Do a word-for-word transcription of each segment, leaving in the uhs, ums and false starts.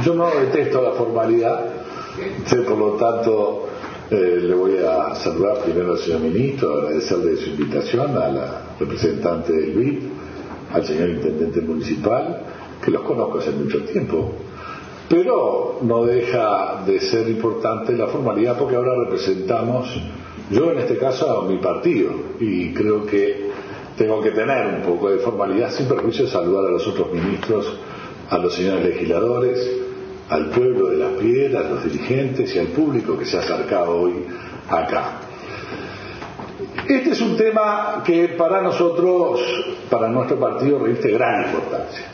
Yo no detesto la formalidad, por lo tanto eh, le voy a saludar primero al señor ministro, agradecerle su invitación a la representante del B I D, al señor intendente municipal, que los conozco hace mucho tiempo, pero no deja de ser importante la formalidad porque ahora representamos, yo en este caso, a mi partido, y creo que tengo que tener un poco de formalidad sin perjuicio de saludar a los otros ministros, a los señores legisladores, al pueblo de Las Piedras, a los dirigentes y al público que se ha acercado hoy acá. Este es un tema que para nosotros, para nuestro partido, reviste gran importancia.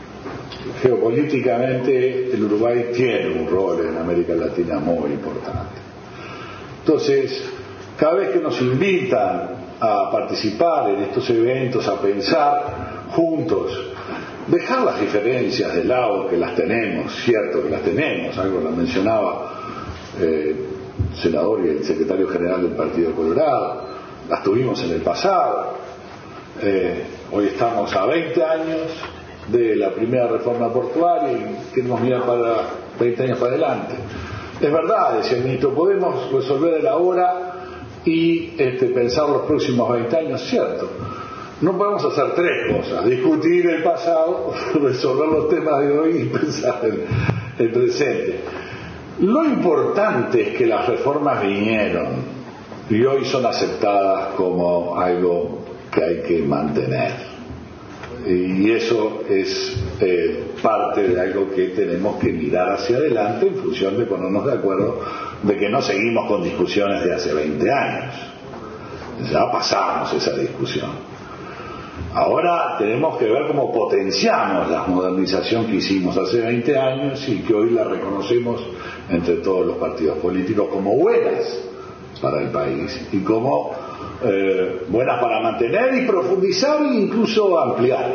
Geopolíticamente el Uruguay tiene un rol en América Latina muy importante. Entonces, cada vez que nos invitan a participar en estos eventos, a pensar juntos, dejar las diferencias de lado, que las tenemos, cierto que las tenemos, algo lo mencionaba eh, el senador y el secretario general del Partido Colorado, las tuvimos en el pasado, eh, hoy estamos a veinte años de la primera reforma portuaria y queremos mirar para veinte años para adelante. Es verdad, decía el ministro, podemos resolver el ahora y este, pensar los próximos veinte años, cierto. No podemos hacer tres cosas: discutir el pasado, resolver los temas de hoy y pensar en el presente. Lo importante es que las reformas vinieron y hoy son aceptadas como algo que hay que mantener. Y eso es eh, parte de algo que tenemos que mirar hacia adelante en función de ponernos de acuerdo de que no seguimos con discusiones de hace veinte años. Ya pasamos esa discusión. Ahora tenemos que ver cómo potenciamos la modernización que hicimos hace veinte años y que hoy la reconocemos entre todos los partidos políticos como buenas para el país y como eh, buenas para mantener y profundizar e incluso ampliar.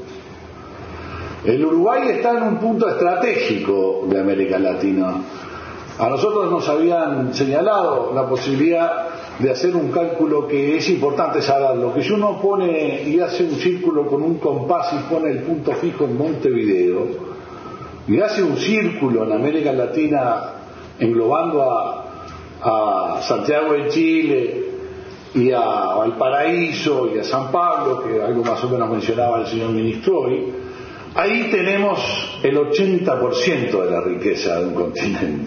El Uruguay está en un punto estratégico de América Latina. A nosotros nos habían señalado la posibilidad de hacer un cálculo que es importante saberlo, que si uno pone y hace un círculo con un compás y pone el punto fijo en Montevideo y hace un círculo en América Latina englobando a, a Santiago de Chile y a Valparaíso y a San Pablo, que algo más o menos mencionaba el señor ministro hoy, ahí tenemos el ochenta por ciento de la riqueza de un continente.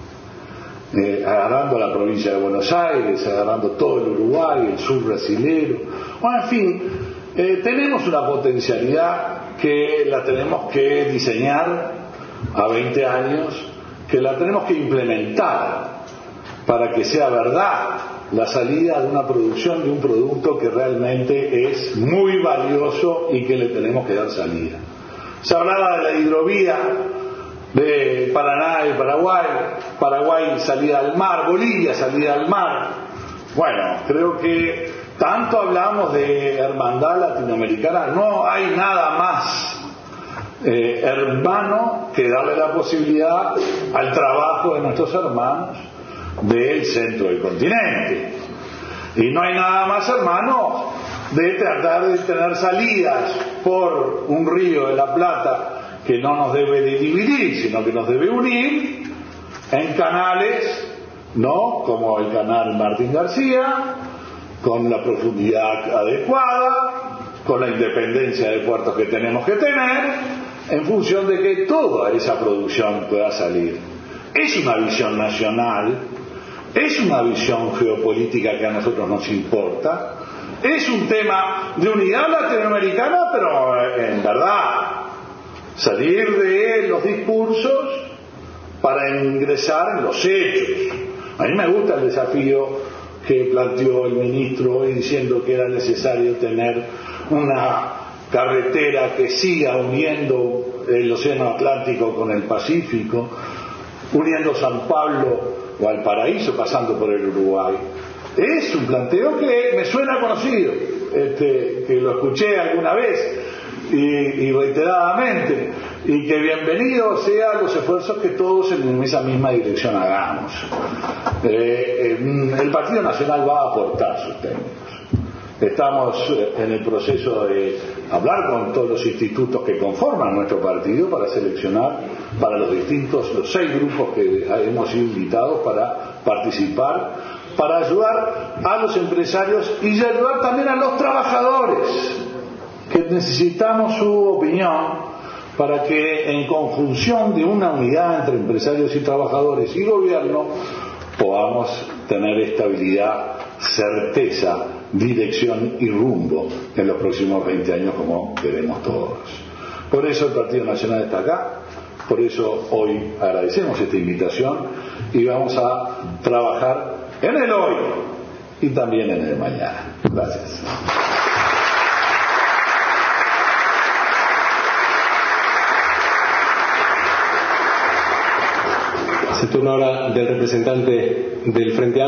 Eh, agarrando la provincia de Buenos Aires, agarrando todo el Uruguay, el sur brasilero, bueno, en fin, eh, tenemos una potencialidad que la tenemos que diseñar a veinte años, que la tenemos que implementar para que sea verdad la salida de una producción de un producto que realmente es muy valioso y que le tenemos que dar salida. Se hablaba de la hidrovía de Paraná y Paraguay, Paraguay salida al mar, Bolivia salida al mar. Bueno, creo que tanto hablamos de hermandad latinoamericana, no hay nada más eh, hermano que darle la posibilidad al trabajo de nuestros hermanos del centro del continente. Y no hay nada más hermano de tratar de tener salidas por un río de la Plata que no nos debe de dividir, sino que nos debe unir en canales, ¿no? Como el canal Martín García, con la profundidad adecuada, con la independencia de puertos que tenemos que tener, en función de que toda esa producción pueda salir. Es una visión nacional, es una visión geopolítica que a nosotros nos importa, es un tema de unidad latinoamericana, pero en verdad salir de los discursos para ingresar en los hechos. A mí me gusta el desafío que planteó el ministro hoy diciendo que era necesario tener una carretera que siga uniendo el océano Atlántico con el Pacífico, uniendo San Pablo o Valparaíso pasando por el Uruguay. Es un planteo que me suena conocido, este, que lo escuché alguna vez y, y reiteradamente, y que bienvenidos sean los esfuerzos que todos en esa misma dirección hagamos. Eh, el Partido Nacional va a aportar sus técnicos, Estamos en el proceso de hablar con todos los institutos que conforman nuestro partido para seleccionar para los distintos, los seis grupos que hemos sido invitados para participar, para ayudar a los empresarios y ayudar también a los trabajadores, que necesitamos su opinión para que en conjunción de una unidad entre empresarios y trabajadores y gobierno podamos tener estabilidad, certeza, dirección y rumbo en los próximos veinte años como queremos todos. Por eso el Partido Nacional está acá, por eso hoy agradecemos esta invitación y vamos a trabajar en el hoy y también en el mañana. Gracias. Se turna ahora del representante del Frente